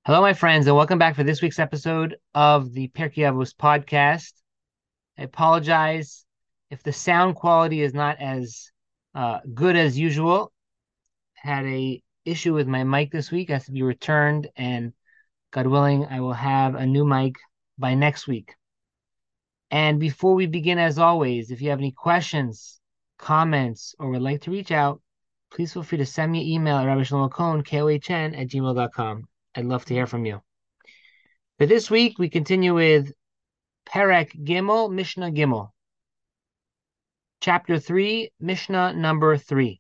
Hello, my friends, and welcome back for this week's episode of the Pirkei Avos podcast. I apologize if the sound quality is not as good as usual. Had a issue with my mic this week, has to be returned, and God willing, I will have a new mic by next week. And before we begin, as always, if you have any questions, comments, or would like to reach out, please feel free to send me an email at rabbishlomokohn, KOHN, at gmail.com. I'd love to hear from you. But this week we continue with Perek Gimel, Mishnah Gimel. Chapter 3, Mishnah number 3.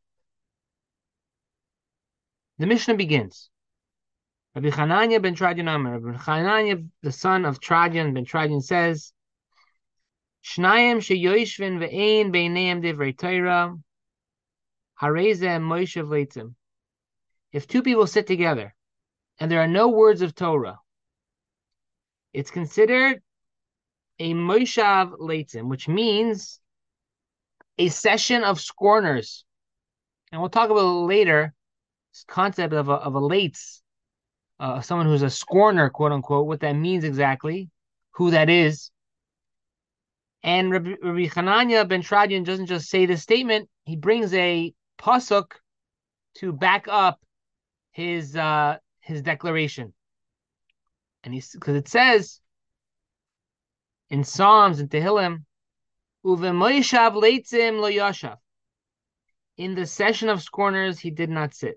The Mishnah begins. Rabbi Chananya ben Tradian Amar. Rabbi Chananya, the son of Tradian ben Tradian, says, Shnayim sheyoishvin ve'ein beineim divrei Torah, harezeh moishev leitzim. If two people sit together and there are no words of Torah, it's considered a moishav leitzim, which means a session of scorners. And we'll talk about later this concept of a lates, someone who's a scorner, quote unquote, what that means exactly, who that is. And Rabbi Chananya ben Tradian doesn't just say this statement; he brings a pasuk to back up his declaration, and because it says in Psalms and Tehillim, "Uvemoishav leitzim lo yashav." In the session of scorners, he did not sit.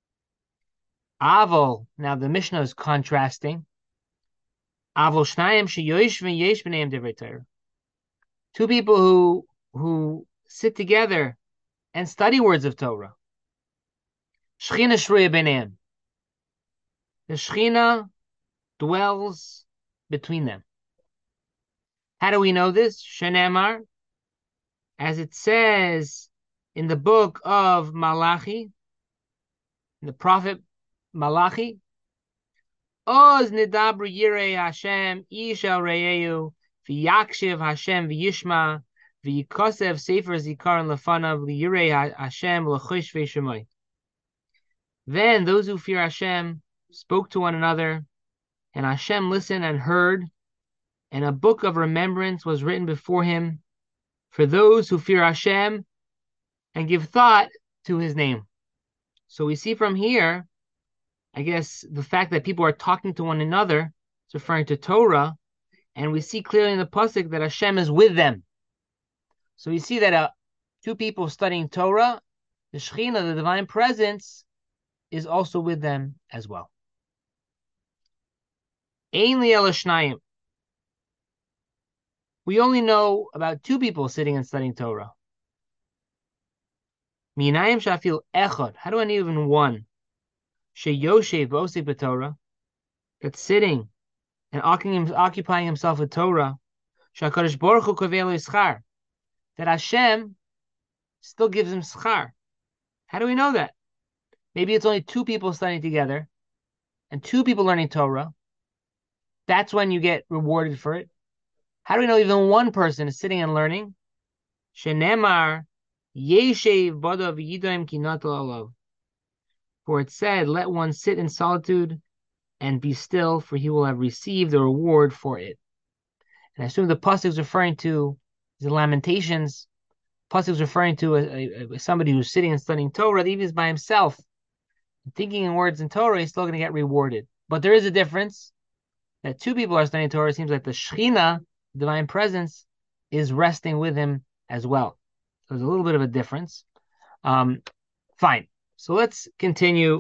Avol. Now the Mishnah is contrasting. Avol shnayim sheyoishvin yesh b'neim divrei Torah. Two people who sit together and study words of Torah. Shechina shruya b'neim. The Shechina dwells between them. How do we know this? Shenemar, as it says in the book of Malachi, the prophet Malachi, Oz nidabru yirei Hashem ish el re'eu v'yakshiv Hashem v'yishma v'yikosev sefer zikaron lefanav liyirei Hashem l'chosh v'shemai. Then those who fear Hashem spoke to one another, and Hashem listened and heard, and a book of remembrance was written before him for those who fear Hashem and give thought to his name. So we see from here, I guess, the fact that people are talking to one another is referring to Torah, and we see clearly in the pasuk that Hashem is with them. So we see that two people studying Torah, the Shekhinah, the divine presence, is also with them as well. Ein li ela shnayim. We only know about two people sitting and studying Torah. Minayim shafil echad. How do I know even one? Sheyoshev osik b'Torah, that's sitting and occupying himself with Torah. Shakadosh Baruch Hu kovei lo ischar, that Hashem still gives him schar. How do we know that? Maybe it's only two people studying together and two people learning Torah. That's when you get rewarded for it. How do we know even one person is sitting and learning? Shenemar yeshev badav yidaim kinat alav. For it said, let one sit in solitude and be still, for he will have received the reward for it. And I assume the pasuk is referring to the Lamentations. Pasuk is referring to somebody who's sitting and studying Torah, even if he's by himself, thinking in words in Torah, he's still going to get rewarded. But there is a difference that two people are studying Torah. It seems like the Shekhinah, divine presence, is resting with him as well. So there's a little bit of a difference. Fine. So let's continue.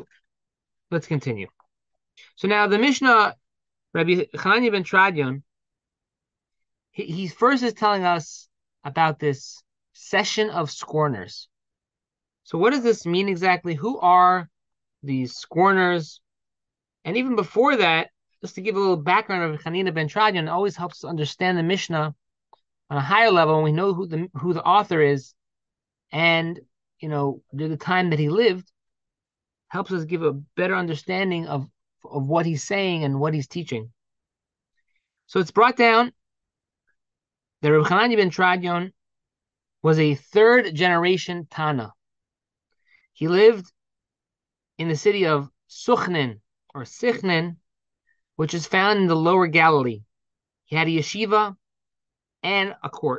So now the Mishnah, Rabbi Chananya ben Tradion, he first is telling us about this session of scorners. So what does this mean exactly? Who are these scorners? And even before that, just to give a little background of Chananya ben Tradion, it always helps us understand the Mishnah on a higher level, and we know who the author is, and the time that he lived, helps us give a better understanding of what he's saying and what he's teaching. So it's brought down that Rabbi Chananya ben Tradion was a third generation Tana. He lived in the city of Suchnin or Sichnin, which is found in the Lower Galilee. He had a yeshiva and a court.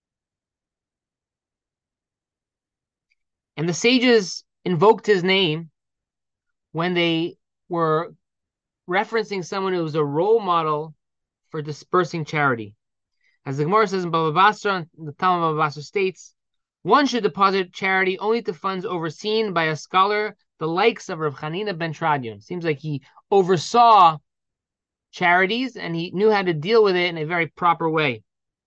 And the sages invoked his name when they were referencing someone who was a role model for dispersing charity. As the Gemara says in Baba Basra, the Talmud Baba Basra states, one should deposit charity only to funds overseen by a scholar, the likes of Rav Chanina ben Tradion. Seems like he oversaw charities and he knew how to deal with it in a very proper way.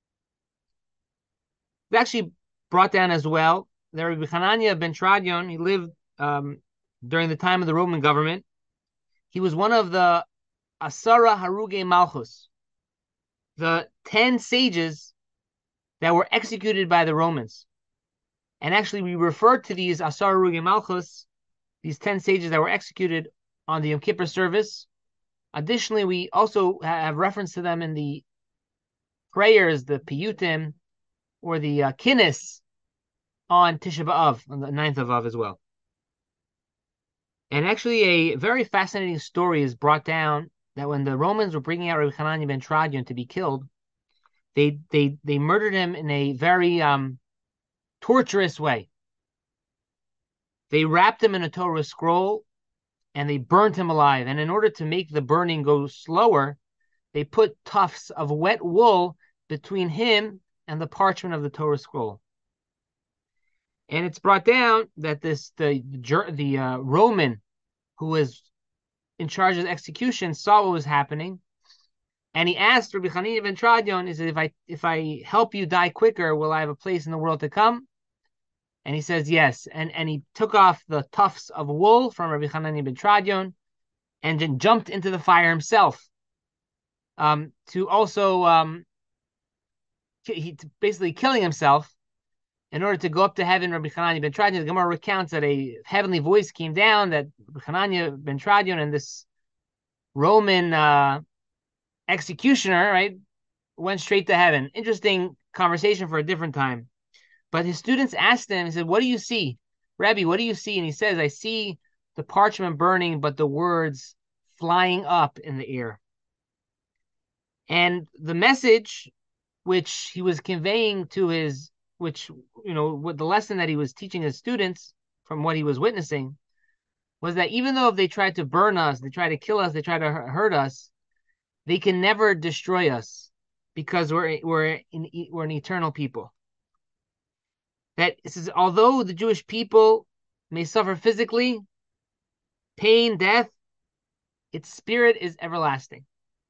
It's actually brought down as well that Rabbi Hanania ben Tradion, he lived during the time of the Roman government. He was one of the Asara Haruge Malchus, the 10 sages that were executed by the Romans. And actually, we refer to these Asar Haruge Malchus, these 10 sages that were executed on the Yom Kippur service. Additionally, we also have reference to them in the prayers, the Piyutim, or the Kinnis on Tisha B'Av, on the 9th of Av as well. And actually, a very fascinating story is brought down that when the Romans were bringing out Rabbi Hanania ben Tradion to be killed, they murdered him in a very torturous way. They wrapped him in a Torah scroll and they burnt him alive. And in order to make the burning go slower, they put tufts of wet wool between him and the parchment of the Torah scroll. And it's brought down that the Roman who was in charge of the execution saw what was happening, and he asked Rabbi Hanina ben Tradion, he said, if I help you die quicker, will I have a place in the world to come? And he says yes. And he took off the tufts of wool from Rabbi Hanina ben Tradion and then jumped into the fire himself. To also basically killing himself in order to go up to heaven. Rabbi Hanania ben Tradion, the Gemara recounts that a heavenly voice came down, that Rabbi Hanania ben Tradion and this Roman executioner, right, went straight to heaven. Interesting conversation for a different time. But his students asked him, he said, what do you see? Rabbi, what do you see? And he says, I see the parchment burning, but the words flying up in the air. And the message which he was conveying to his, which, the lesson that he was teaching his students from what he was witnessing, was that even though if they tried to burn us, they try to kill us, they try to hurt us, they can never destroy us because we're an eternal people. That it says, although the Jewish people may suffer physically, pain, death, its spirit is everlasting.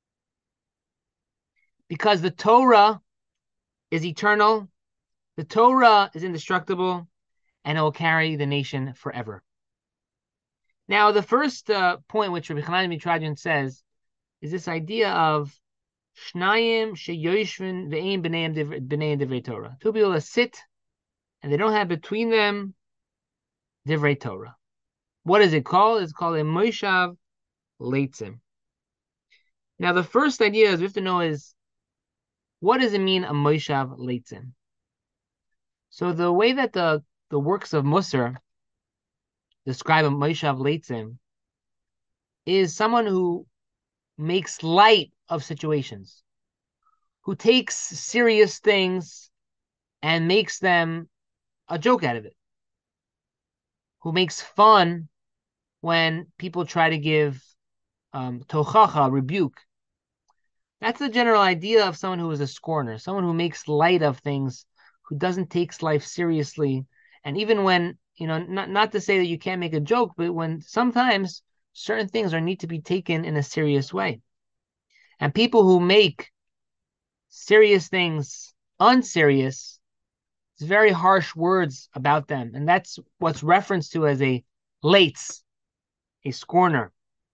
Because the Torah is eternal, the Torah is indestructible, and it will carry the nation forever. Now, the first point which Rabbi Hanania ben Tradion says is this idea of Shnayim sheyoshvin ve'ein b'nei divrei Torah. Two people that sit and they don't have between them divrei Torah. What is it called? It's called a Moshav Leitzim. Now, the first idea is we have to know is, what does it mean, a Moshav Leitzim? So the way that the works of Musar describe a Moshav Leitzim is someone who makes light of situations, who takes serious things and makes them a joke out of it, who makes fun when people try to give tochacha, rebuke. That's the general idea of someone who is a scorner, someone who makes light of things, who doesn't take life seriously. And even when, not to say that you can't make a joke, but when sometimes certain things need to be taken in a serious way. And people who make serious things unserious, it's very harsh words about them. And that's what's referenced to as a leitz, a scorner.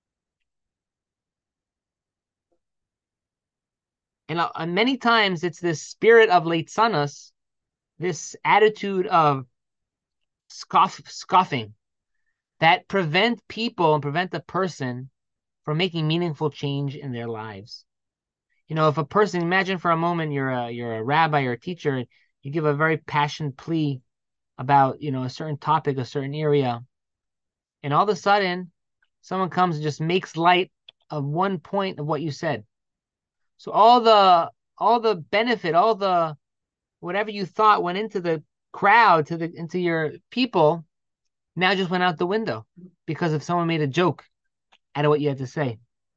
And many times it's this spirit of leitzanos, this attitude of scoffing, that prevent people and prevent the person from making meaningful change in their lives. If a person, imagine for a moment you're a rabbi or a teacher, you give a very passionate plea about a certain topic, a certain area, and all of a sudden someone comes and just makes light of one point of what you said. So all the benefit, all the whatever you thought went into the crowd, into your people, now just went out the window because if someone made a joke out of what you had to say.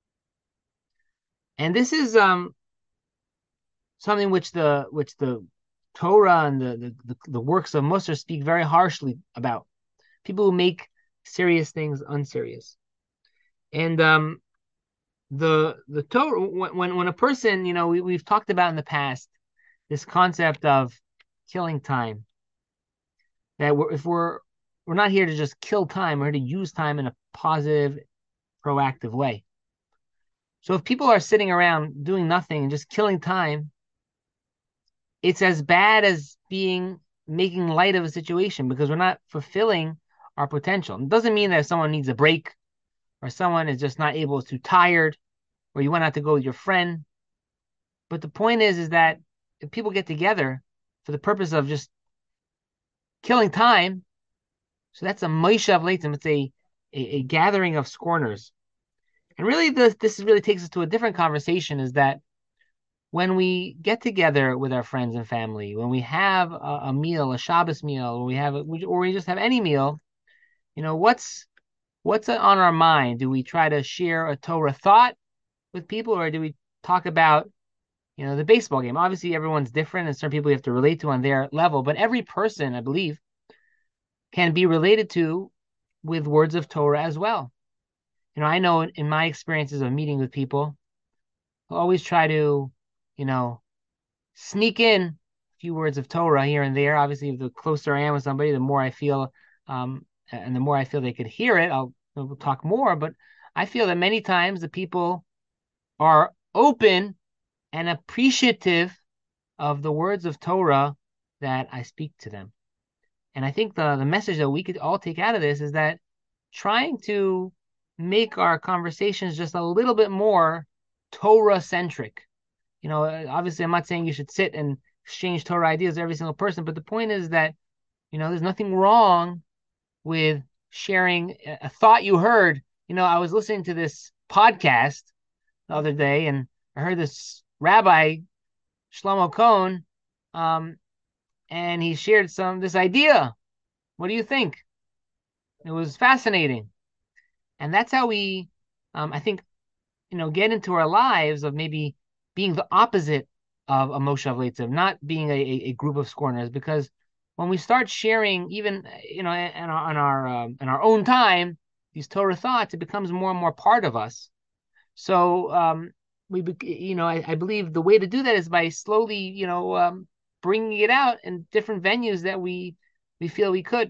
And this is something which the Torah and the works of Musar speak very harshly about. People who make serious things unserious. And the Torah, when a person, we've talked about in the past this concept of killing time. That if we're not here to just kill time, we're here to use time in a positive, proactive way. So if people are sitting around doing nothing and just killing time, it's as bad as making light of a situation because we're not fulfilling our potential. It doesn't mean that if someone needs a break or someone is just not able, too tired, or you went out to go with your friend. But the point is that if people get together for the purpose of just killing time, so that's a Moshav Leitzim. It's a gathering of scorners. And really, this really takes us to a different conversation. Is that when we get together with our friends and family, when we have a meal, a Shabbos meal, or we just have any meal, what's on our mind? Do we try to share a Torah thought with people, or do we talk about the baseball game? Obviously, everyone's different, and certain people you have to relate to on their level. But every person, I believe, can be related to with words of Torah as well. I know in my experiences of meeting with people, I always try to, sneak in a few words of Torah here and there. Obviously, the closer I am with somebody, the more I feel, and the more I feel they could hear it, we'll talk more. But I feel that many times the people are open and appreciative of the words of Torah that I speak to them. And I think the message that we could all take out of this is that trying to make our conversations just a little bit more Torah centric. Obviously, I'm not saying you should sit and exchange Torah ideas with every single person, but the point is that, there's nothing wrong with sharing a thought you heard. I was listening to this podcast the other day, and I heard this rabbi, Shlomo Cohn, and he shared this idea. What do you think? It was fascinating. And that's how we, I think, get into our lives of maybe being the opposite of a Moshav Leitzim, not being a group of scorners. Because when we start sharing, even in our own time, these Torah thoughts, it becomes more and more part of us. So I believe the way to do that is by slowly, bringing it out in different venues that we feel we could.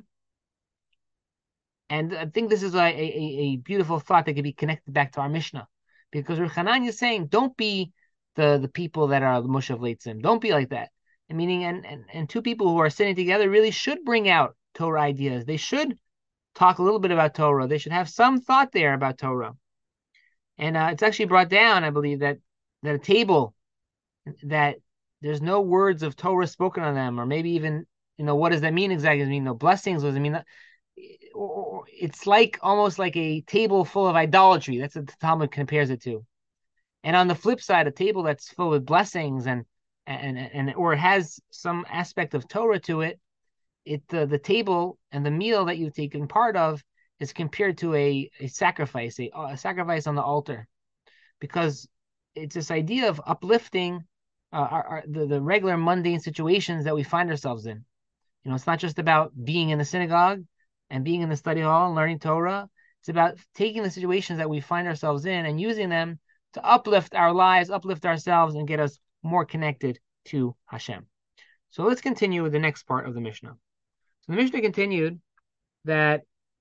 And I think this is a beautiful thought that could be connected back to our Mishnah. Because Rav Hanan is saying, don't be the people that are the Moshav Leitzim. Don't be like that. Meaning, and two people who are sitting together really should bring out Torah ideas. They should talk a little bit about Torah. They should have some thought there about Torah. And it's actually brought down, I believe, that a table that there's no words of Torah spoken on them, or maybe even, what does that mean exactly? Does it mean no blessings? Does it mean it's like almost like a table full of idolatry? That's what the Talmud compares it to. And on the flip side, a table that's full with blessings and or it has some aspect of Torah to it, the table and the meal that you've taken part of is compared to a sacrifice, a sacrifice on the altar, because it's this idea of uplifting the regular mundane situations that we find ourselves in. It's not just about being in the synagogue and being in the study hall and learning Torah. It's about taking the situations that we find ourselves in and using them to uplift our lives, uplift ourselves, and get us more connected to Hashem. So let's continue with the next part of the Mishnah. So the Mishnah continued that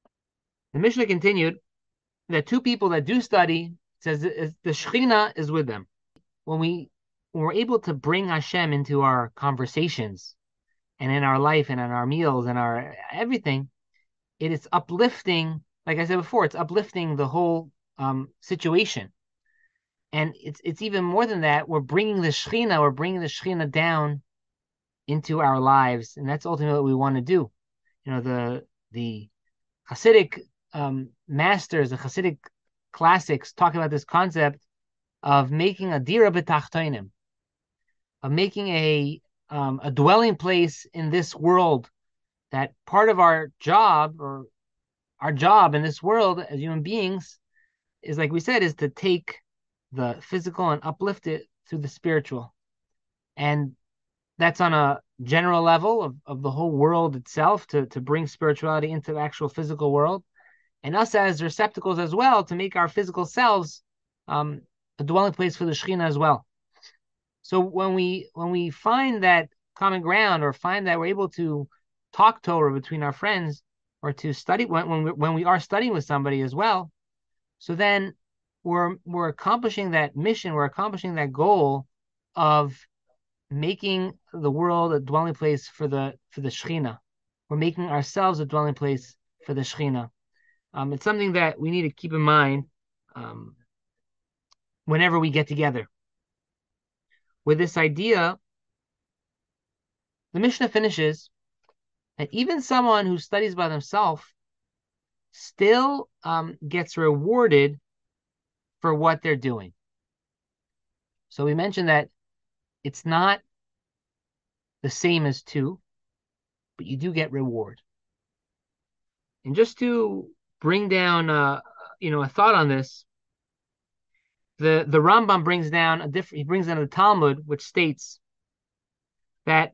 two people that do study, says the Shekhinah is with them. When we're able to bring Hashem into our conversations and in our life and in our meals and our everything, it is uplifting. Like I said before, it's uplifting the whole situation. And it's even more than that. We're bringing the Shekhinah down into our lives, and that's ultimately what we want to do. The Hasidic masters, the Hasidic classics talk about this concept of making a dira b'tachtonim, of making a dwelling place in this world. That part of our job, or our job in this world as human beings, is, like we said, is to take the physical and uplift it through the spiritual. And that's on a general level of the whole world itself, to bring spirituality into the actual physical world, and us as receptacles as well, to make our physical selves a dwelling place for the Shekhinah as well. So when we find that common ground, or find that we're able to talk Torah between our friends, or to study when we are studying with somebody as well, so then we're accomplishing that mission, we're accomplishing that goal of making the world a dwelling place for the Shekhinah. We're making ourselves a dwelling place for the Shekhinah. It's something that we need to keep in mind whenever we get together. With this idea, the Mishnah finishes that even someone who studies by themselves still gets rewarded for what they're doing. So we mentioned that it's not the same as two, but you do get reward. And just to bring down a thought on this, the Rambam brings down the Talmud, which states that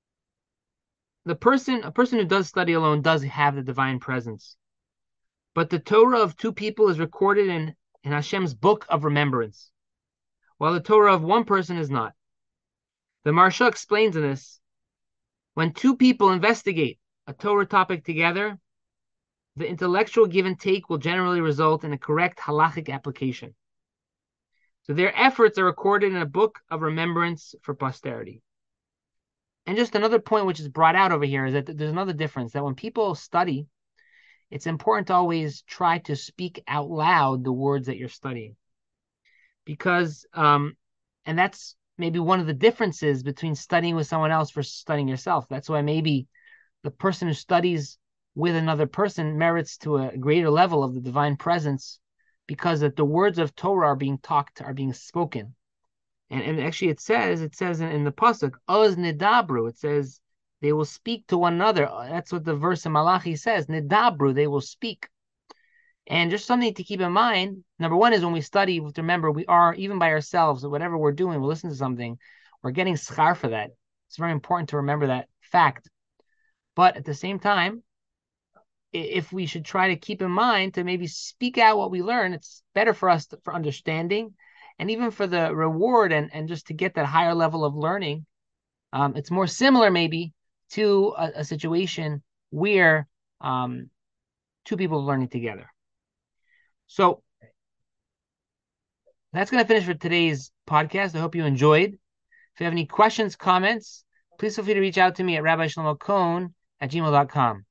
a person who does study alone does have the divine presence, but the Torah of two people is recorded in Hashem's book of remembrance, while the Torah of one person is not. The Maharsha explains in this: when two people investigate a Torah topic together, the intellectual give and take will generally result in a correct halachic application. So their efforts are recorded in a book of remembrance for posterity. And just another point which is brought out over here is that there's another difference, that when people study, it's important to always try to speak out loud the words that you're studying. Because, and that's maybe one of the differences between studying with someone else versus studying yourself. That's why maybe the person who studies with another person merits to a greater level of the divine presence, because that the words of Torah are being talked, are being spoken. And actually it says in the pasuk, Oz nidabru, it says they will speak to one another. That's what the verse in Malachi says, nidabru, they will speak. And just something to keep in mind, number one is when we study, we have to remember we are, even by ourselves, whatever we're doing, we listen to something, we're getting schar for that. It's very important to remember that fact. But at the same time, if we should try to keep in mind to maybe speak out what we learn, it's better for us for understanding, and even for the reward, and just to get that higher level of learning. It's more similar maybe to a situation where two people are learning together. So that's going to finish for today's podcast. I hope you enjoyed. If you have any questions, comments, please feel free to reach out to me at rabbishlomo.cohen@gmail.com.